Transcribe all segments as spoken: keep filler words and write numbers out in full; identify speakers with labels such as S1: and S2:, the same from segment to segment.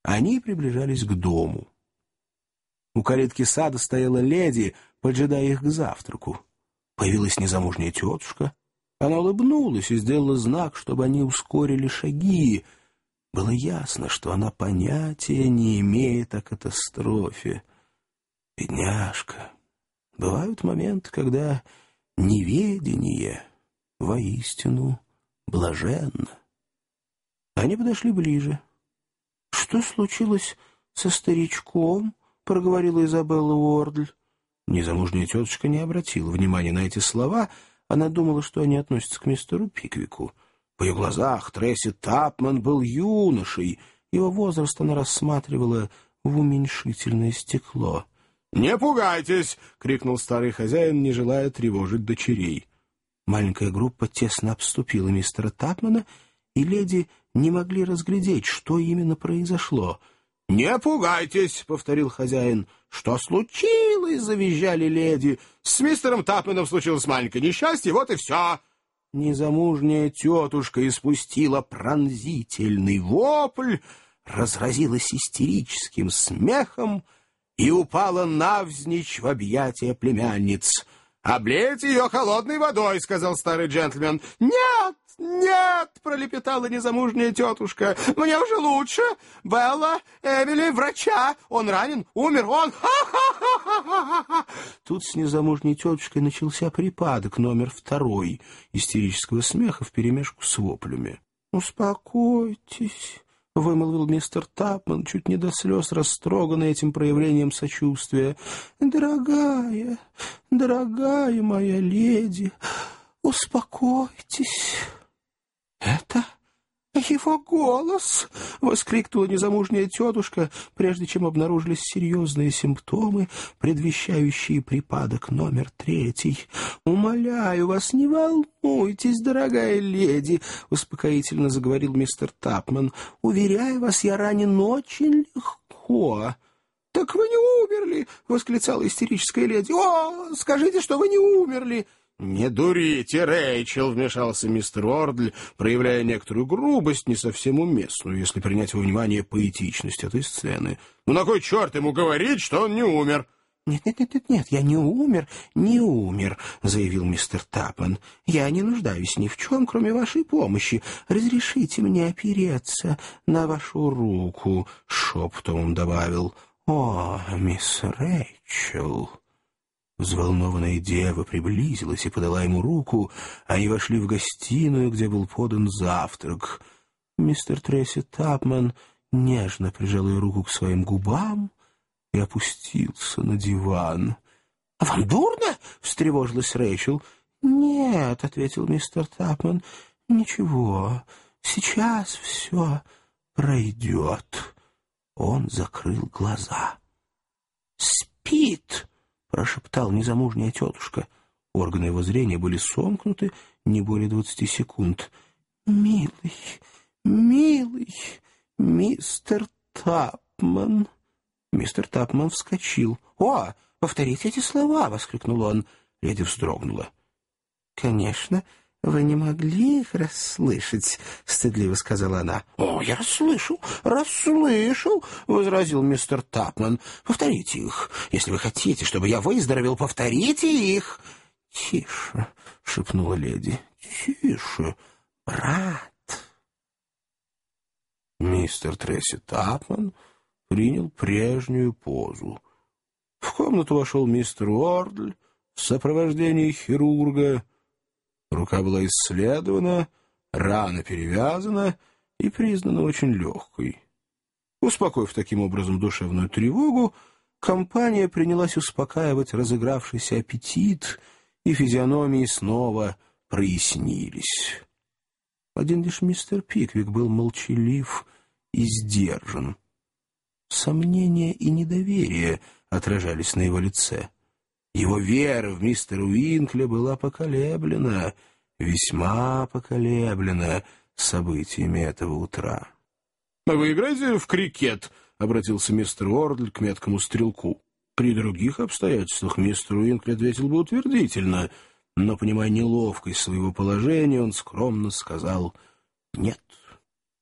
S1: Они приближались к дому. У калитки сада стояла леди, поджидая их к завтраку. Появилась незамужняя тетушка. Она улыбнулась и сделала знак, чтобы они ускорили шаги. Было ясно, что она понятия не имеет о катастрофе. Бедняжка. Бывают моменты, когда неведение воистину блаженно. Они подошли ближе. — Что случилось со старичком? — проговорила Изабелла Уордль. Незамужняя тетушка не обратила внимания на эти слова. Она думала, что они относятся к мистеру Пиквику. В ее глазах Тресси Тапман был юношей. Его возраст она рассматривала в уменьшительное стекло. — Не пугайтесь! — крикнул старый хозяин, не желая тревожить дочерей. Маленькая группа тесно обступила мистера Тапмана, и леди не могли разглядеть, что именно произошло. — Не пугайтесь! — повторил хозяин. — Что случилось? — завизжали леди. — С мистером Тапманом случилось маленькое несчастье, вот и все. Незамужняя тетушка испустила пронзительный вопль, разразилась истерическим смехом и упала навзничь в объятия племянниц. — Облейте ее холодной водой, — сказал старый джентльмен. — Нет! «Нет!» — пролепетала незамужняя тетушка. «Мне уже лучше. Белла, Эмили, врача. Он ранен, умер, он... Ха-ха-ха-ха-ха!» Тут с незамужней тетушкой начался припадок номер второй истерического смеха вперемешку с воплями. «Успокойтесь», — вымолвил мистер Тапман, чуть не до слез растроганный этим проявлением сочувствия. «Дорогая, дорогая моя леди, успокойтесь». «Это его голос!» — воскликнула незамужняя тетушка, прежде чем обнаружились серьезные симптомы, предвещающие припадок номер третий. «Умоляю вас, не волнуйтесь, дорогая леди!» — успокоительно заговорил мистер Тапман. «Уверяю вас, я ранен очень легко». «Так вы не умерли!» — восклицала истерическая леди. «О, скажите, что вы не умерли!» «Не дурите, Рэйчел!» — вмешался мистер Уордль, проявляя некоторую грубость, не совсем уместную, если принять во внимание поэтичность этой сцены. «Ну на кой черт ему говорить, что он не умер?» «Нет-нет-нет, я не умер, не умер», — заявил мистер Тапман. «Я не нуждаюсь ни в чем, кроме вашей помощи. Разрешите мне опереться на вашу руку», — шепотом он добавил. «О, мисс Рэйчел!» Взволнованная дева приблизилась и подала ему руку. Они вошли в гостиную, где был подан завтрак. Мистер Тресси Тапман нежно прижал ее руку к своим губам и опустился на диван. — А вам дурно? — встревожилась Рэйчел. — Нет, — ответил мистер Тапман, — ничего, сейчас все пройдет. Он закрыл глаза. — Спит! — прошептал незамужняя тетушка. Органы его зрения были сомкнуты не более двадцати секунд. — Милый, милый мистер Тапман. Мистер Тапман вскочил. — О, повторите эти слова! — воскликнул он. Леди вздрогнула. — Конечно, вы не могли их расслышать, — стыдливо сказала она. — О, я расслышал, расслышал, — возразил мистер Тапман. — Повторите их. Если вы хотите, чтобы я выздоровел, повторите их. — Тише, — шепнула леди, — тише, брат. Мистер Тресси Тапман принял прежнюю позу. В комнату вошел мистер Уордль в сопровождении хирурга. Рука была исследована, рана перевязана и признана очень легкой. Успокоив таким образом душевную тревогу, компания принялась успокаивать разыгравшийся аппетит, и физиономии снова прояснились. Один лишь мистер Пиквик был молчалив и сдержан. Сомнения и недоверие отражались на его лице. Его вера в мистера Уинкля была поколеблена, весьма поколеблена событиями этого утра. — Вы играете в крикет? — обратился мистер Уордль к меткому стрелку. При других обстоятельствах мистер Уинкль ответил бы утвердительно, но, понимая неловкость своего положения, он скромно сказал «нет».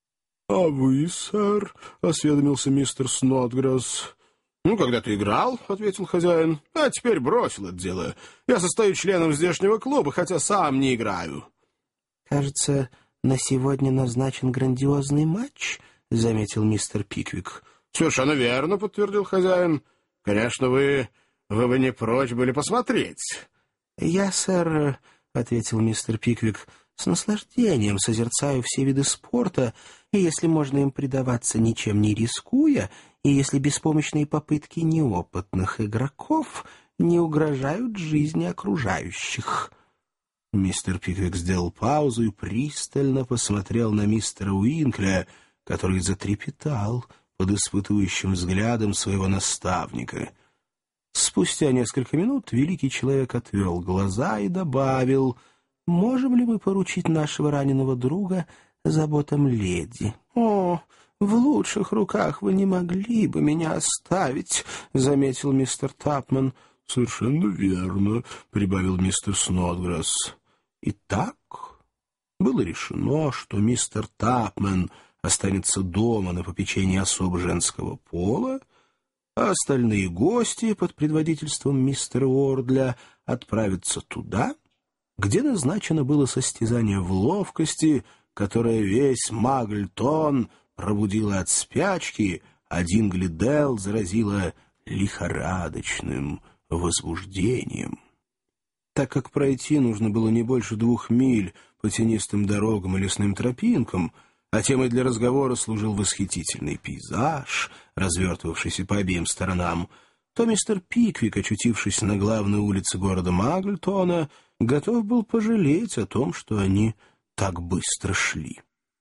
S1: — А вы, сэр? — осведомился мистер Снотграсс. — Ну, когда-то играл, — ответил хозяин, — а теперь бросил это дело. Я состою членом здешнего клуба, хотя сам не играю. — Кажется, на сегодня назначен грандиозный матч, — заметил мистер Пиквик. — Совершенно верно, — подтвердил хозяин. — Конечно, вы... вы бы не прочь были посмотреть. — Я, сэр, — ответил мистер Пиквик, — с наслаждением созерцаю все виды спорта, и если можно им предаваться, ничем не рискуя, и если беспомощные попытки неопытных игроков не угрожают жизни окружающих. Мистер Пиквик сделал паузу и пристально посмотрел на мистера Уинкля, который затрепетал под испытующим взглядом своего наставника. Спустя несколько минут великий человек отвел глаза и добавил: «Можем ли мы поручить нашего раненого друга заботам леди?» «О, в лучших руках вы не могли бы меня оставить», — заметил мистер Тапман. «Совершенно верно», — прибавил мистер Снотграсс. Итак, было решено, что мистер Тапман останется дома на попечении особ женского пола, а остальные гости под предводительством мистера Уордля отправятся туда, где назначено было состязание в ловкости, которое весь Магльтон пробудило от спячки, а Динглидел заразило лихорадочным возбуждением. Так как пройти нужно было не больше двух миль по тенистым дорогам и лесным тропинкам, а темой для разговора служил восхитительный пейзаж, развертывавшийся по обеим сторонам, то мистер Пиквик, очутившись на главной улице города Магльтона, готов был пожалеть о том, что они так быстро шли.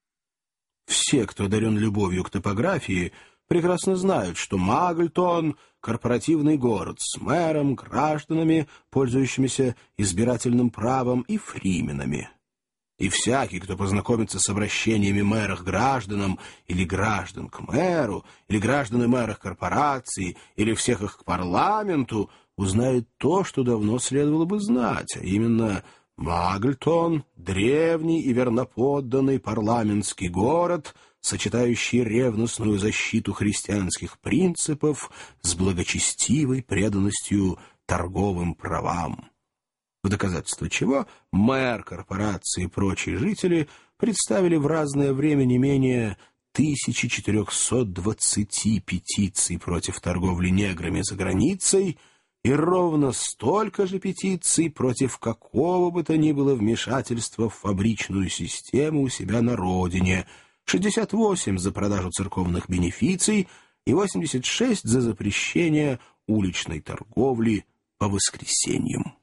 S1: Все, кто одарен любовью к топографии, прекрасно знают, что Магльтон — корпоративный город с мэром, гражданами, пользующимися избирательным правом, и фрименами. И всякий, кто познакомится с обращениями мэра к гражданам, или граждан к мэру, или граждан и мэра к корпорации, или всех их к парламенту, узнает то, что давно следовало бы знать, а именно Магльтон — древний и верноподданный парламентский город, сочетающий ревностную защиту христианских принципов с благочестивой преданностью торговым правам. В доказательство чего мэр, корпорации и прочие жители представили в разное время не менее тысячи четырехсот двадцати петиций против торговли неграми за границей и ровно столько же петиций против какого бы то ни было вмешательства в фабричную систему у себя на родине, шестьдесят восемь за продажу церковных бенефиций и восемьдесят шесть за запрещение уличной торговли по воскресеньям.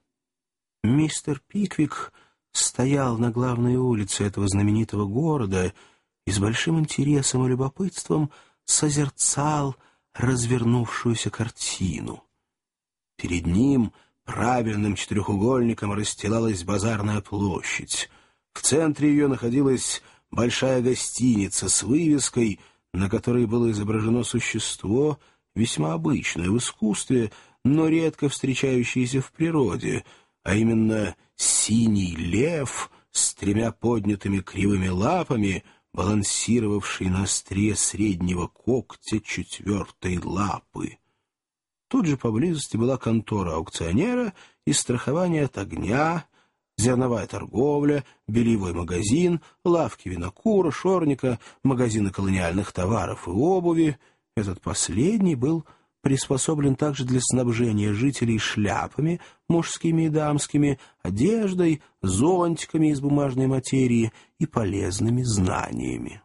S1: Мистер Пиквик стоял на главной улице этого знаменитого города и с большим интересом и любопытством созерцал развернувшуюся картину. Перед ним правильным четырехугольником расстилалась базарная площадь. В центре ее находилась большая гостиница с вывеской, на которой было изображено существо, весьма обычное в искусстве, но редко встречающееся в природе, а именно синий лев с тремя поднятыми кривыми лапами, балансировавший на острие среднего когтя четвертой лапы. Тут же поблизости была контора аукционера и страхование от огня, зерновая торговля, бельевой магазин, лавки винокура, шорника, магазины колониальных товаров и обуви. Этот последний был приспособлен также для снабжения жителей шляпами, мужскими и дамскими, одеждой, зонтиками из бумажной материи и полезными знаниями.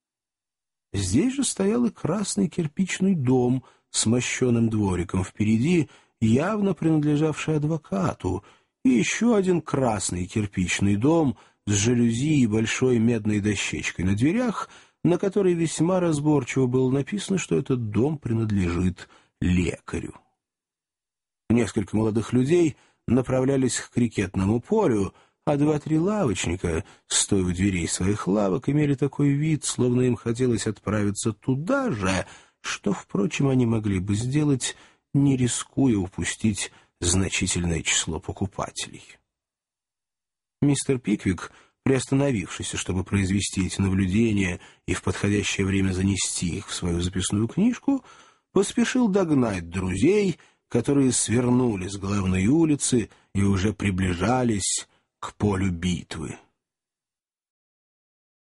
S1: Здесь же стоял и красный кирпичный дом с мощеным двориком впереди, явно принадлежавший адвокату, и еще один красный кирпичный дом с жалюзи и большой медной дощечкой на дверях, на которой весьма разборчиво было написано, что этот дом принадлежит лекарю. Несколько молодых людей направлялись к крикетному полю, а два-три лавочника, стоя у дверей своих лавок, имели такой вид, словно им хотелось отправиться туда же, что, впрочем, они могли бы сделать, не рискуя упустить значительное число покупателей. Мистер Пиквик приостановившийся, чтобы произвести эти наблюдения и в подходящее время занести их в свою записную книжку, поспешил догнать друзей, которые свернули с главной улицы и уже приближались к полю битвы.